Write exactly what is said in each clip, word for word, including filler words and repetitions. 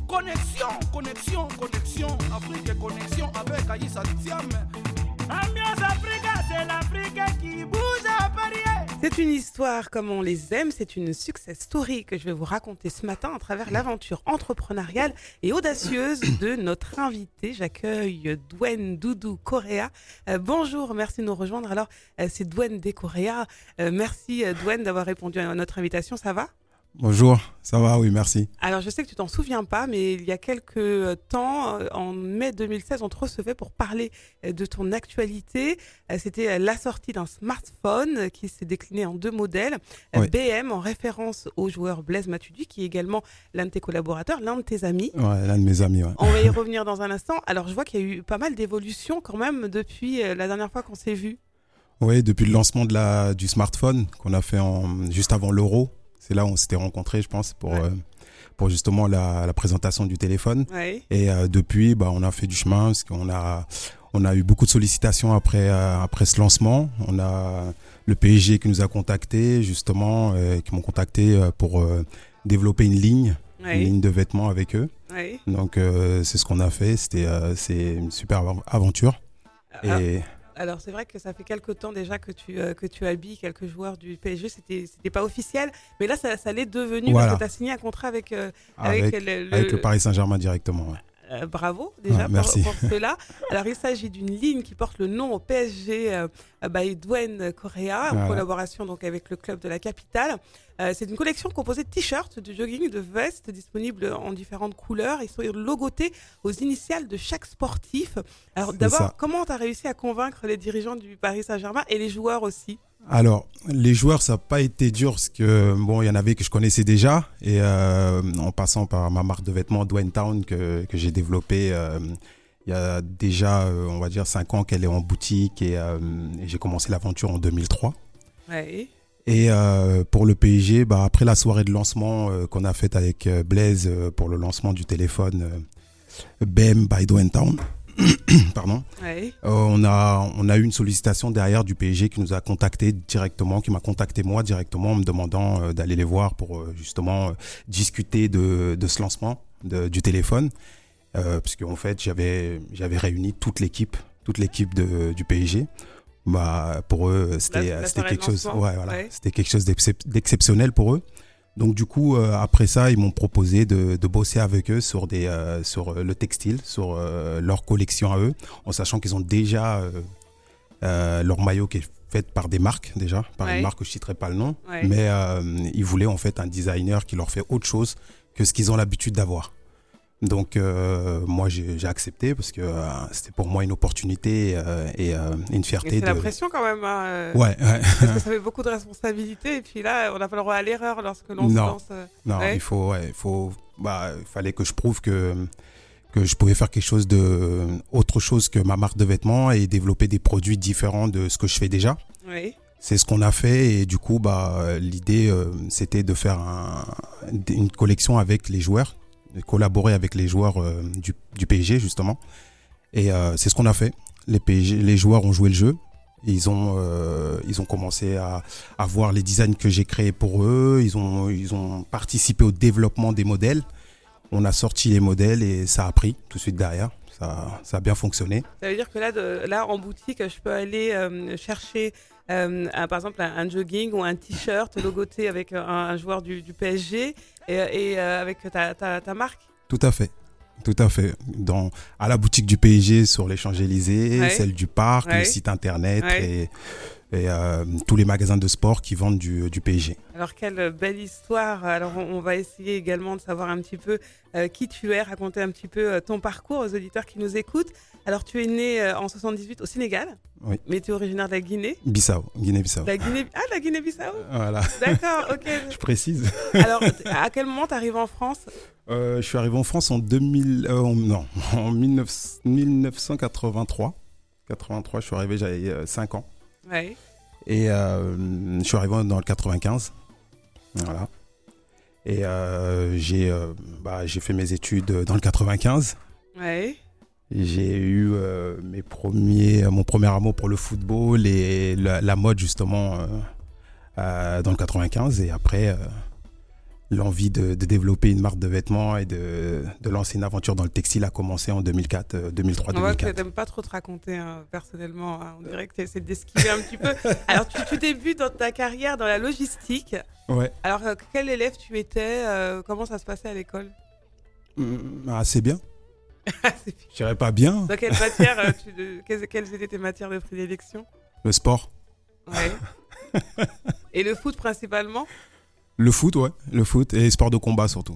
Connexion, connexion, connexion. Afrique et connexion avec Aïssa Thiam. Ambiance Africa, c'est l'Afrique qui bouge à Paris. C'est une histoire comme on les aime, c'est une success story que je vais vous raconter ce matin à travers l'aventure entrepreneuriale et audacieuse de notre invité. J'accueille Dwayne Doudou Correa. Euh, bonjour, merci de nous rejoindre. Alors, euh, c'est Dwayne de Correa. Euh, merci euh, Dwayne d'avoir répondu à notre invitation, ça va ? Bonjour, ça va, oui, merci. Alors, je sais que tu t'en souviens pas, mais il y a quelques temps, en mai deux mille seize, on te recevait pour parler de ton actualité. C'était la sortie d'un smartphone qui s'est décliné en deux modèles. Oui. B M, en référence au joueur Blaise Matuidi, qui est également l'un de tes collaborateurs, l'un de tes amis. Ouais, l'un de mes amis, ouais. On va y revenir dans un instant. Alors, je vois qu'il y a eu pas mal d'évolutions quand même depuis la dernière fois qu'on s'est vu. Oui, depuis le lancement de la, du smartphone qu'on a fait en, juste avant l'Euro. C'est là où on s'était rencontrés, je pense, pour, ouais. euh, pour justement la, la présentation du téléphone. Ouais. Et euh, depuis, bah, on a fait du chemin parce qu'on a, on a eu beaucoup de sollicitations après, euh, après ce lancement. On a le P S G qui nous a contactés, justement, euh, qui m'ont contacté euh, pour euh, développer une ligne, ouais. une ligne de vêtements avec eux. Ouais. Donc, euh, c'est ce qu'on a fait. C'était, euh, c'est une super aventure. Ah. Et... Alors, c'est vrai que ça fait quelques temps déjà que tu, euh, que tu habilles quelques joueurs du P S G. C'était, c'était pas officiel, mais là, ça, ça l'est devenu voilà. parce que tu as signé un contrat avec, euh, avec, avec, le, le... avec le Paris Saint-Germain directement. Ouais. Euh, bravo déjà ah, pour, pour cela. Alors, il s'agit d'une ligne qui porte le nom au P S G euh, by Dwayne Correa, en voilà. collaboration donc avec le club de la capitale. Euh, c'est une collection composée de t-shirts, de jogging, de vestes disponibles en différentes couleurs. Ils sont logotés aux initiales de chaque sportif. Alors c'est d'abord, ça. Comment tu as réussi à convaincre les dirigeants du Paris Saint-Germain et les joueurs aussi ? Alors, les joueurs, ça n'a pas été dur parce que bon, il y en avait que je connaissais déjà et euh, en passant par ma marque de vêtements Dwayne Town que que j'ai développée euh, il y a déjà, euh, on va dire cinq ans qu'elle est en boutique et, euh, et j'ai commencé l'aventure en deux mille trois. Ouais. Et euh, pour le P S G, bah après la soirée de lancement euh, qu'on a faite avec euh, Blaise euh, pour le lancement du téléphone euh, B M by Dwayne Town. Pardon. Ouais. Euh, on a on a eu une sollicitation derrière du P S G qui nous a contacté directement, qui m'a contacté moi directement en me demandant euh, d'aller les voir pour euh, justement euh, discuter de de ce lancement de, du téléphone, euh, parce qu'en fait j'avais j'avais réuni toute l'équipe toute l'équipe de du P S G. Bah pour eux c'était la, la c'était quelque chose lancement. ouais voilà ouais. c'était quelque chose d'excep- d'exceptionnel pour eux. Donc du coup euh, après ça ils m'ont proposé de, de bosser avec eux sur des euh, sur le textile, sur euh, leur collection à eux, en sachant qu'ils ont déjà euh, euh, leur maillot qui est fait par des marques déjà, par ouais. une marque que je citerai pas le nom, ouais. mais euh, ils voulaient en fait un designer qui leur fait autre chose que ce qu'ils ont l'habitude d'avoir. Donc euh, moi j'ai, j'ai accepté parce que euh, c'était pour moi une opportunité euh, et euh, une fierté. Et c'est de... la pression quand même. Hein, euh, ouais, ouais. Parce que ça fait beaucoup de responsabilités et puis là on n'a pas le droit à l'erreur lorsque l'on non. se lance. Euh... Non, ouais. il faut, ouais, il faut, bah, il fallait que je prouve que que je pouvais faire quelque chose de autre chose que ma marque de vêtements et développer des produits différents de ce que je fais déjà. Oui. C'est ce qu'on a fait et du coup bah l'idée euh, c'était de faire un, une collection avec les joueurs. Collaborer avec les joueurs euh, du, du P S G justement et euh, c'est ce qu'on a fait. Les P S G, les joueurs ont joué le jeu, ils ont euh, ils ont commencé à, à voir les designs que j'ai créés pour eux, ils ont ils ont participé au développement des modèles. On a sorti les modèles et ça a pris tout de suite derrière. Ça, ça a bien fonctionné. Ça veut dire que là, de, là en boutique, je peux aller euh, chercher euh, un, par exemple un, un jogging ou un t-shirt logoté avec un, un joueur du, du P S G et, et euh, avec ta, ta, ta marque. Tout à fait. Tout à fait. Dans, à la boutique du P S G sur les Champs-Élysées, ouais. celle du Parc, ouais. le site internet ouais. et, et euh, tous les magasins de sport qui vendent du, du P S G. Alors quelle belle histoire. Alors on, on va essayer également de savoir un petit peu euh, qui tu es, raconter un petit peu euh, ton parcours aux auditeurs qui nous écoutent. Alors tu es né euh, en soixante-dix-huit au Sénégal, oui. mais tu es originaire de la Guinée. Bissau, Guinée-Bissau. La Guinée, ah la Guinée-Bissau. Voilà. D'accord, ok. Je précise. Alors à quel moment tu arrives en France? euh, Je suis arrivé en France en deux mille, euh, en, non, en mille neuf cent quatre-vingt-trois. quatre-vingt-trois, je suis arrivé, j'avais euh, cinq ans. Ouais. Et euh, je suis arrivé dans le quatre-vingt-quinze. Voilà. Et euh, j'ai, euh, bah, j'ai fait mes études dans le quatre-vingt-quinze. Ouais. J'ai eu euh, mes premiers, mon premier amour pour le football et la, la mode justement euh, euh, dans le quatre-vingt-quinze. Et après, euh, l'envie de, de développer une marque de vêtements et de, de lancer une aventure dans le textile a commencé en deux mille quatre, deux mille trois, On voit deux mille quatre. que tu n'aimes pas trop te raconter hein, personnellement. Hein. On dirait que tu essaies d'esquiver un petit peu. Alors, tu, tu débutes dans ta carrière dans la logistique. Ouais. Alors, euh, quel élève tu étais euh, Comment ça se passait à l'école? Mmh, assez bien. C'est- Je dirais pas bien. Dans quelle matière euh, tu, de- quelles, quelles étaient tes matières de prédilection? Le sport. Ouais. Et le foot principalement? Le foot, ouais. Le foot et les sports de combat surtout.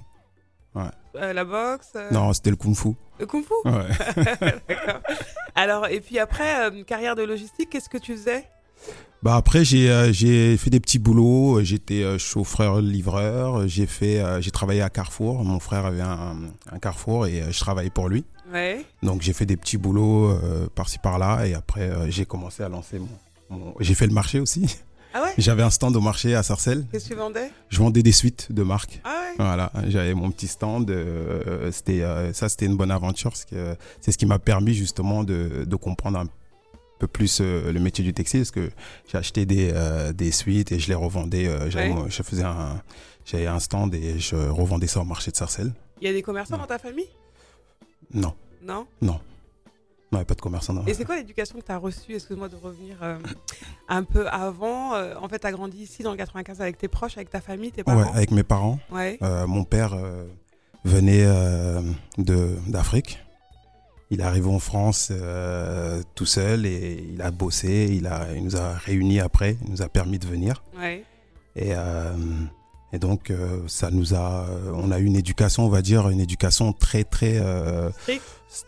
Euh, la boxe euh, Non, c'était le kung-fu. Le kung-fu? Ouais. D'accord. Alors, et puis après, euh, carrière de logistique, qu'est-ce que tu faisais? Bah après j'ai euh, j'ai fait des petits boulots, j'étais euh, chauffeur livreur, j'ai fait euh, j'ai travaillé à Carrefour, mon frère avait un, un Carrefour et euh, je travaillais pour lui. Ouais. Donc j'ai fait des petits boulots euh, par-ci par-là et après euh, j'ai commencé à lancer mon, mon... j'ai fait le marché aussi. Ah ouais? J'avais un stand au marché à Sarcelles. Qu'est-ce que tu vendais? Je vendais des suites de marques. Ah ouais? Voilà, j'avais mon petit stand. Euh, c'était euh, ça, c'était une bonne aventure parce que c'est ce qui m'a permis justement de, de comprendre un peu plus euh, le métier du textile parce que j'ai acheté des euh, des suites et je les revendais. Euh, j'avais, Ouais. Je faisais un j'avais un stand et je revendais ça au marché de Sarcelles. Il y a des commerçants dans ta famille? Non, Non? non, non, il n'y a pas de commerçant. Non. Et c'est quoi l'éducation que tu as reçue? Excuse-moi de revenir euh, un peu avant. Euh, en fait, tu as grandi ici dans le quatre-vingt-quinze avec tes proches, avec ta famille, tes Ouais, parents? avec mes parents. Ouais. Euh, mon père euh, venait euh, de d'Afrique. Il est arrivé en France euh, tout seul et il a bossé. Il, a, il nous a réunis après. Il nous a permis de venir. Ouais. Et, euh, et donc, euh, ça nous a. On a eu une éducation, on va dire, une éducation très, très euh, Strict?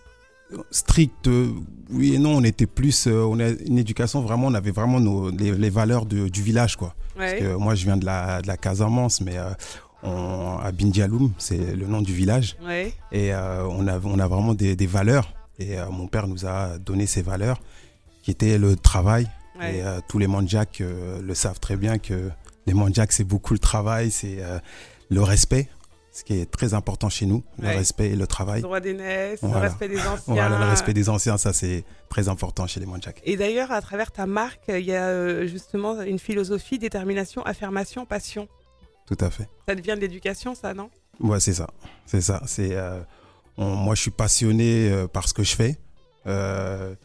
stricte. Oui et non, on était plus. Euh, on a une éducation vraiment. On avait vraiment nos, les, les valeurs de, du village, quoi. Parce Ouais. que moi, je viens de la, de la Casamance, mais euh, on, à Bindialoum, c'est le nom du village. Ouais. Et euh, on, a, on a vraiment des, des valeurs. Et euh, mon père nous a donné ces valeurs, qui étaient le travail. Ouais. Et euh, tous les Mandjaks euh, le savent très bien que les Mandjaks, c'est beaucoup le travail, c'est euh, le respect, ce qui est très important chez nous, Ouais. le respect et le travail. Le droit d'aînesse, Voilà. le respect des anciens. Voilà, le respect des anciens, ça c'est très important chez les Mandjaks. Et d'ailleurs, à travers ta marque, il y a euh, justement une philosophie, détermination, affirmation, passion. Tout à fait. Ça devient de l'éducation, ça, non? Ouais, c'est ça. C'est ça. C'est, euh, on- moi, je suis passionné euh, par ce que je fais. Euh,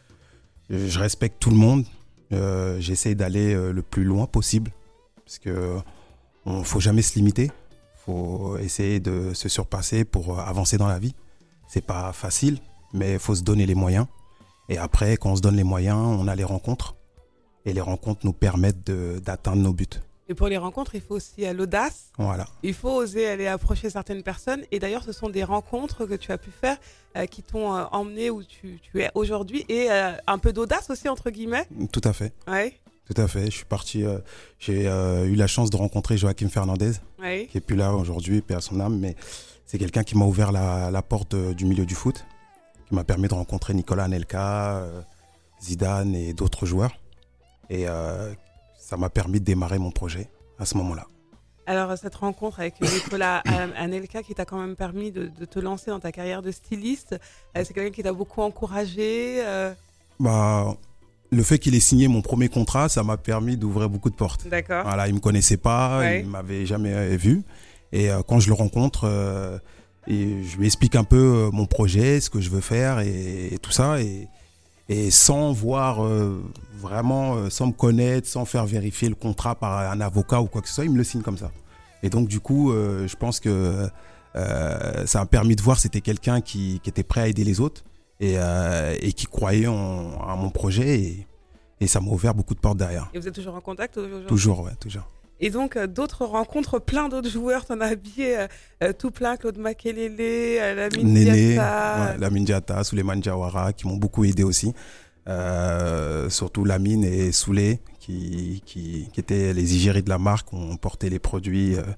je respecte tout le monde. Euh, j'essaie d'aller euh, le plus loin possible. Parce que on faut jamais se limiter. Faut essayer de se surpasser pour euh, avancer dans la vie. C'est pas facile, mais il faut se donner les moyens. Et après, quand on se donne les moyens, on a les rencontres. Et les rencontres nous permettent de- d'atteindre nos buts. Et pour les rencontres, il faut aussi euh, l'audace. Voilà. Il faut oser aller approcher certaines personnes. Et d'ailleurs, ce sont des rencontres que tu as pu faire euh, qui t'ont euh, emmené où tu, tu es aujourd'hui. Et euh, un peu d'audace aussi, entre guillemets. Tout à fait. Ouais. Tout à fait. Je suis parti. euh, j'ai euh, eu la chance de rencontrer Joachim Fernandez, Ouais. qui est plus là aujourd'hui, paix à son âme, mais c'est quelqu'un qui m'a ouvert la, la porte euh, du milieu du foot, qui m'a permis de rencontrer Nicolas Anelka, euh, Zidane et d'autres joueurs. Et euh, ça m'a permis de démarrer mon projet à ce moment-là. Alors, cette rencontre avec Nicolas Anelka qui t'a quand même permis de, de te lancer dans ta carrière de styliste, euh, c'est quelqu'un qui t'a beaucoup encouragé. euh, Bah, le fait qu'il ait signé mon premier contrat, ça m'a permis d'ouvrir beaucoup de portes. D'accord. Voilà, il me connaissait pas, Ouais. il m'avait jamais euh, vu. Et euh, quand je le rencontre, euh, et je lui explique un peu euh, mon projet, ce que je veux faire et, et tout ça. Et, et sans voir euh, vraiment, euh, sans me connaître, sans faire vérifier le contrat par un avocat ou quoi que ce soit, il me le signe comme ça. Et donc du coup, euh, je pense que euh, ça m'a permis de voir que c'était quelqu'un qui, qui était prêt à aider les autres et, euh, et qui croyait en, en mon projet. Et, et ça m'a ouvert beaucoup de portes derrière. Et vous êtes toujours en contact aujourd'hui? Toujours, ouais, toujours. Et donc, euh, d'autres rencontres, plein d'autres joueurs. T'en as habillé euh, euh, tout plein, Claude Makelele, euh, Lamine Néné, Diatta. ouais, Lamine Diatta, Souleymane Diawara, qui m'ont beaucoup aidé aussi. Euh, surtout Lamine et Souley, qui, qui, qui étaient les égéries de la marque, ont porté les produits euh,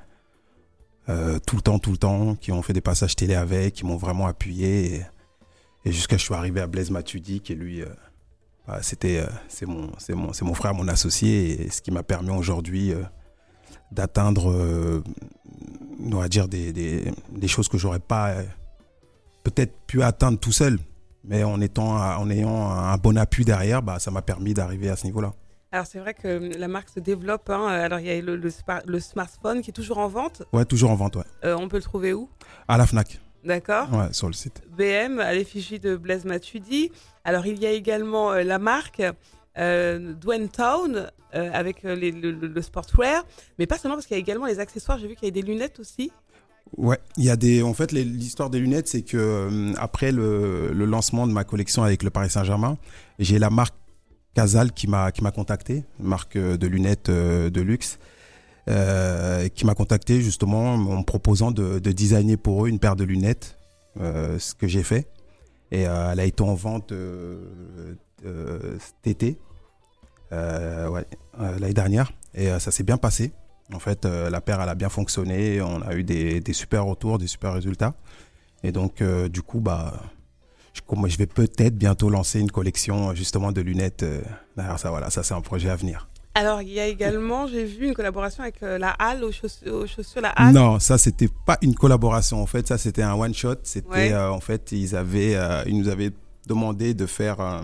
euh, tout le temps, tout le temps, qui ont fait des passages télé avec, qui m'ont vraiment appuyé. Et, et jusqu'à ce que je suis arrivé à Blaise Matuidi, qui lui, euh, bah, c'était, euh, c'est mon, c'est mon, c'est mon frère, mon associé, et ce qui m'a permis aujourd'hui euh, d'atteindre, euh, on va dire, des, des, des choses que j'aurais pas euh, peut-être pu atteindre tout seul. Mais en, étant, en ayant un bon appui derrière, bah, ça m'a permis d'arriver à ce niveau-là. Alors c'est vrai que la marque se développe. Hein. Alors il y a le, le, le smartphone qui est toujours en vente. Ouais, toujours en vente, ouais. Euh, on peut le trouver où? À la Fnac. D'accord. Ouais, sur le site. B M, à l'effigie de Blaise Matuidi. Alors il y a également euh, la marque euh, Dwayne Town euh, avec euh, les, le, le sportswear, mais pas seulement parce qu'il y a également les accessoires. J'ai vu qu'il y a des lunettes aussi. Ouais, il y a des. En fait, les, l'histoire des lunettes, c'est que euh, après le, le lancement de ma collection avec le Paris Saint-Germain, j'ai la marque Casal qui m'a qui m'a contacté, marque de lunettes euh, de luxe, euh, qui m'a contacté justement en me proposant de, de designer pour eux une paire de lunettes, euh, ce que j'ai fait, et euh, elle a été en vente euh, euh, cet été, euh, ouais, euh, l'année dernière, et euh, ça s'est bien passé. En fait, euh, la paire elle a bien fonctionné, on a eu des, des super retours, des super résultats, et donc euh, du coup bah Je, je vais peut-être bientôt lancer une collection justement de lunettes. Euh, derrière ça, voilà, ça c'est un projet à venir. Alors, il y a également, j'ai vu une collaboration avec euh, la Halle, aux chaussures, aux chaussures La Halle. Non, ça c'était pas une collaboration. En fait, ça c'était un one shot. C'était ouais. euh, en fait, ils avaient, euh, ils nous avaient demandé de faire. Euh,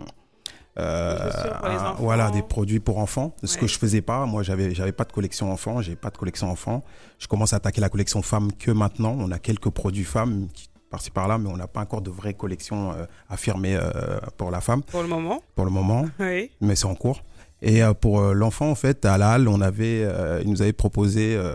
Euh, un, voilà, des produits pour enfants, ce ouais. que je faisais pas. Moi, j'avais, j'avais pas de collection enfants, j'ai pas de collection enfants. Je commence à attaquer la collection femmes que maintenant. On a quelques produits femmes qui par-ci par-là, mais on n'a pas encore de vraie collection euh, affirmée euh, pour la femme. Pour le moment. Pour le moment, oui. Mais c'est en cours. Et euh, pour euh, l'enfant, en fait, à la Halle, on avait, euh, ils nous avaient proposé euh,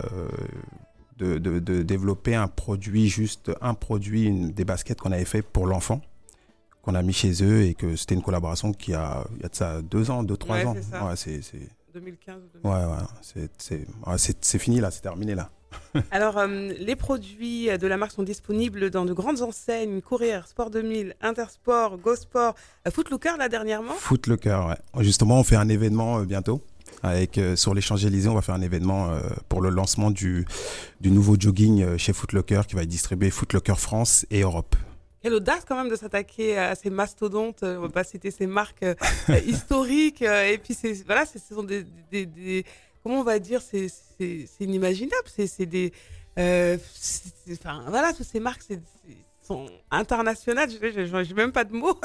de, de, de développer un produit, juste un produit, une, des baskets qu'on avait fait pour l'enfant, qu'on a mis chez eux, et que c'était une collaboration qui a, il y a de ça deux ans, deux, trois ouais, ans. C'est ça. Ouais, c'est, c'est... deux mille quinze ou deux mille quinze. Ouais, ouais, c'est, c'est, ouais, c'est, c'est fini là, c'est terminé là. Alors, euh, les produits de la marque sont disponibles dans de grandes enseignes, Courir, Sport deux mille, Intersport, Go Sport, euh, Footlooker là dernièrement. Footlooker, ouais. Justement, on fait un événement euh, bientôt. Avec, euh, sur les Champs-Élysées, on va faire un événement euh, pour le lancement du, du nouveau jogging euh, chez Footlocker qui va être distribué Footlocker France et Europe. Quelle audace quand même de s'attaquer à ces mastodontes, on va pas citer ces marques euh, historiques, euh, et puis c'est, voilà, c'est, ce sont des, des, des, comment on va dire, c'est, c'est, c'est inimaginable, c'est, c'est des, euh, c'est, enfin voilà, toutes ces marques c'est, c'est, sont internationales, je n'ai même pas de mots.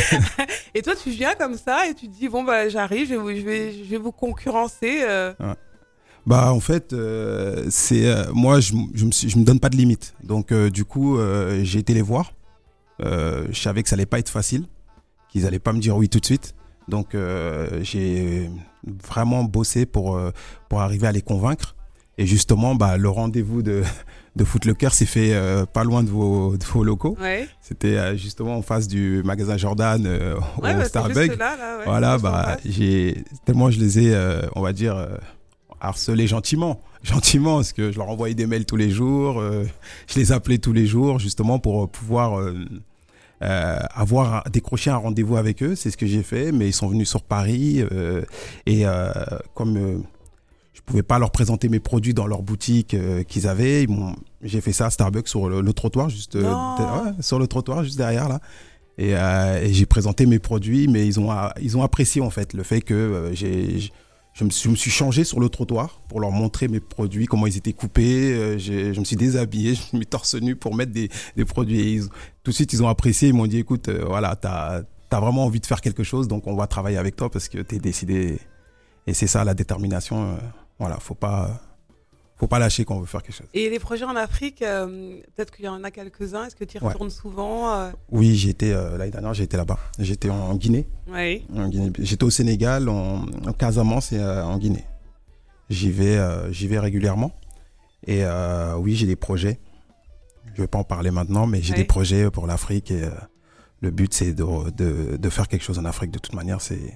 Et toi tu viens comme ça et tu te dis bon bah j'arrive, je vais vous, je vais, je vais vous concurrencer. Euh. Ouais. Bah en fait euh, c'est euh, moi je je me suis, je me donne pas de limite, donc euh, du coup euh, j'ai été les voir. Euh, je savais que ça allait pas être facile, qu'ils allaient pas me dire oui tout de suite, donc euh, j'ai vraiment bossé pour euh, pour arriver à les convaincre. Et justement, bah le rendez-vous de de Footlocker s'est fait euh, pas loin de vos de vos locaux. Ouais. C'était euh, justement en face du magasin Jordan euh, ouais, au bah, Starbucks. Là, là, ouais, voilà, bah j'ai tellement je les ai, euh, on va dire. Euh, harcelés gentiment, gentiment, parce que je leur envoyais des mails tous les jours, euh, je les appelais tous les jours, justement pour pouvoir euh, euh, avoir décroché un rendez-vous avec eux. C'est ce que j'ai fait, mais ils sont venus sur Paris euh, et euh, comme euh, je pouvais pas leur présenter mes produits dans leur boutique euh, qu'ils avaient, ils m'ont, j'ai fait ça à Starbucks sur le, le trottoir, juste euh, ouais, sur le trottoir, juste derrière là. Et, euh, et j'ai présenté mes produits, mais ils ont ils ont apprécié en fait le fait que euh, j'ai, j'ai Je me, suis, je me suis changé sur le trottoir pour leur montrer mes produits, comment ils étaient coupés. Euh, j'ai, je me suis déshabillé, je me suis mis torse nu pour mettre des, des produits. Et ils, tout de suite, ils ont apprécié. Ils m'ont dit, écoute, euh, voilà, t'as, t'as vraiment envie de faire quelque chose, donc on va travailler avec toi parce que t'es décidé. Et c'est ça, la détermination. Euh, voilà, faut pas, faut pas lâcher quand on veut faire quelque chose. Et les projets en Afrique, euh, peut-être qu'il y en a quelques-uns. Est-ce que tu y retournes ouais. souvent euh... Oui, j'ai été, euh, l'année dernière, j'ai été là-bas. J'étais en Guinée. Oui. En Guinée. J'étais au Sénégal, en, en Casamance et euh, en Guinée. J'y vais, euh, j'y vais régulièrement. Et euh, oui, j'ai des projets. Je vais pas en parler maintenant, mais j'ai oui. des projets pour l'Afrique. Et euh, le but, c'est de, de, de faire quelque chose en Afrique. De toute manière, c'est...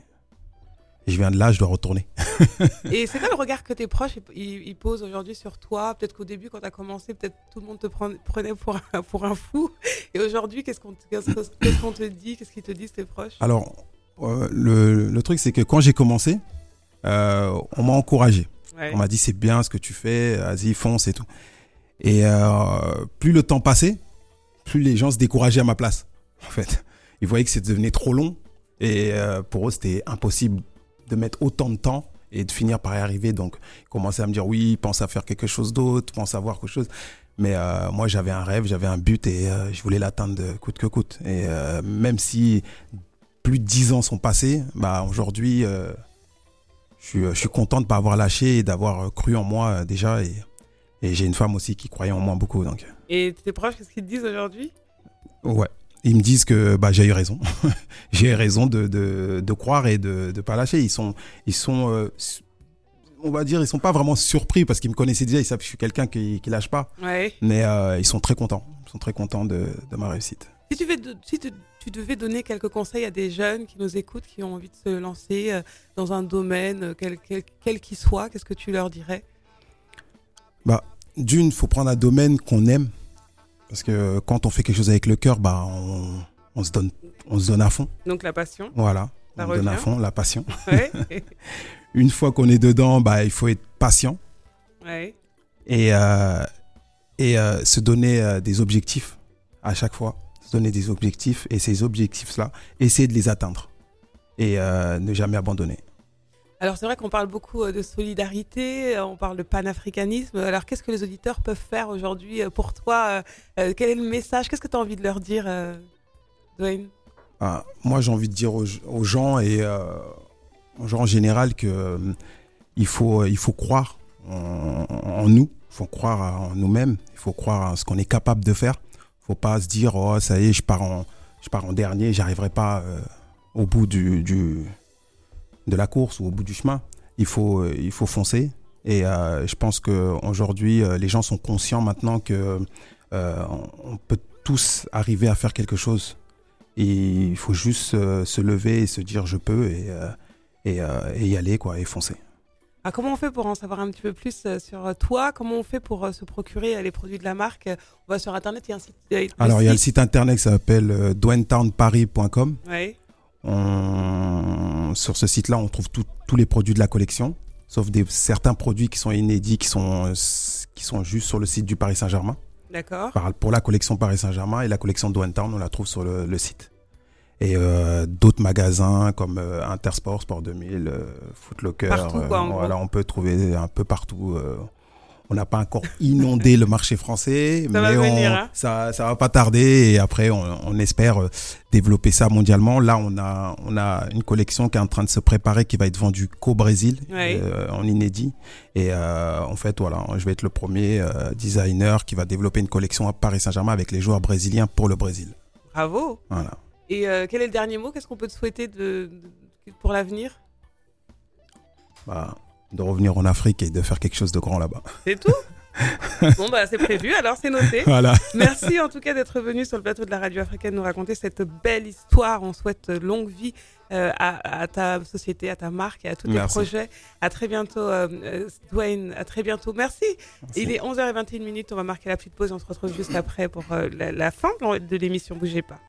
Je viens de là, je dois retourner. Et c'est quoi le regard que tes proches ils, ils posent aujourd'hui sur toi? Peut-être qu'au début, quand tu as commencé, peut-être tout le monde te prenait pour un, pour un fou. Et aujourd'hui, qu'est-ce qu'on, qu'est-ce qu'on te dit? Qu'est-ce qu'ils te disent, tes proches? Alors, euh, le, le truc, c'est que quand j'ai commencé, euh, on m'a encouragé. Ouais. On m'a dit, c'est bien ce que tu fais, vas-y, fonce et tout. Et euh, plus le temps passait, plus les gens se décourageaient à ma place. En fait, ils voyaient que ça devenait trop long. Et euh, pour eux, c'était impossible de mettre autant de temps et de finir par y arriver. Donc, ils commençaient à me dire, oui, pense à faire quelque chose d'autre, pense à voir quelque chose. Mais euh, moi, j'avais un rêve, j'avais un but et euh, je voulais l'atteindre de coûte que coûte. Et euh, même si plus de dix ans sont passés, bah, aujourd'hui, euh, je suis, je suis content de ne pas avoir lâché et d'avoir cru en moi euh, déjà. Et, et j'ai une femme aussi qui croyait en moi beaucoup. Donc. Et tes proches, qu'est-ce qu'ils te disent aujourd'hui? Ouais. Ils me disent que bah, j'ai eu raison. J'ai eu raison de, de, de croire et de ne pas lâcher. Ils sont, ils sont euh, on va dire, ils sont pas vraiment surpris parce qu'ils me connaissaient déjà. Ils savent que je suis quelqu'un qui ne lâche pas. Ouais. Mais euh, ils sont très contents. Ils sont très contents de, de ma réussite. Si tu, de, si tu, tu devais donner quelques conseils à des jeunes qui nous écoutent, qui ont envie de se lancer euh, dans un domaine, quel, quel, quel qu'il soit, qu'est-ce que tu leur dirais? Bah, d'une, il faut prendre un domaine qu'on aime. Parce que quand on fait quelque chose avec le cœur, bah, on, on, se donne, on se donne à fond. Donc la passion. Voilà, ça on revient. donne à fond, la passion. Ouais. Une fois qu'on est dedans, bah, il faut être patient. Ouais. Et, euh, et euh, se donner euh, des objectifs à chaque fois. Se donner des objectifs et ces objectifs-là, essayer de les atteindre. Et euh, ne jamais abandonner. Alors c'est vrai qu'on parle beaucoup de solidarité, on parle de panafricanisme. Alors qu'est-ce que les auditeurs peuvent faire aujourd'hui pour toi? euh, Quel est le message? Qu'est-ce que tu as envie de leur dire, euh, Dwayne? ah, Moi j'ai envie de dire aux, aux gens et euh, aux gens en général qu'il euh, faut, il faut croire en, en nous, il faut croire en nous-mêmes, il faut croire en ce qu'on est capable de faire. Il ne faut pas se dire oh ça y est je pars en, je pars en dernier, j'arriverai pas euh, au bout du... du de la course ou au bout du chemin. Il faut, euh, il faut foncer. Et euh, je pense qu'aujourd'hui, euh, les gens sont conscients maintenant que euh, on peut tous arriver à faire quelque chose. Et il faut juste euh, se lever et se dire je peux et, euh, et, euh, et y aller quoi, et foncer. Ah, comment on fait pour en savoir un petit peu plus sur toi? Comment on fait pour se procurer les produits de la marque? On va sur Internet, il y a un site. Il y a Alors, il y a le site. site Internet qui s'appelle euh, dwayne town paris point com. Oui. On, sur ce site-là, on trouve tout, tous les produits de la collection, sauf des, certains produits qui sont inédits, qui sont, qui sont juste sur le site du Paris Saint-Germain. D'accord. Pour la collection Paris Saint-Germain et la collection Dwayne Town, on la trouve sur le, le site. Et euh, d'autres magasins comme euh, Intersport, Sport deux mille, euh, Foot Locker, partout, quoi, euh, voilà, on peut trouver un peu partout. Euh, on n'a pas encore inondé le marché français, ça mais va on, venir, hein. ça, ça va pas tarder. Et après, on, on espère développer ça mondialement. Là, on a, on a une collection qui est en train de se préparer, qui va être vendue qu'au Brésil, Oui. euh, en inédit. Et euh, en fait, voilà, je vais être le premier euh, designer qui va développer une collection à Paris Saint-Germain avec les joueurs brésiliens pour le Brésil. Bravo. Voilà. Et euh, quel est le dernier mot? Qu'est-ce qu'on peut te souhaiter de, de, pour l'avenir? Bah, de revenir en Afrique et de faire quelque chose de grand là-bas. C'est tout? Bon, bah, c'est prévu, alors c'est noté. Voilà. Merci en tout cas d'être venu sur le plateau de la radio africaine nous raconter cette belle histoire. On souhaite longue vie euh, à, à ta société, à ta marque et à tous tes Merci. projets. À très bientôt, euh, Dwayne. À très bientôt. Merci. Merci. Il est onze heures vingt et une minutes. On va marquer la petite pause. On se retrouve juste après pour euh, la, la fin de l'émission. Bougez pas.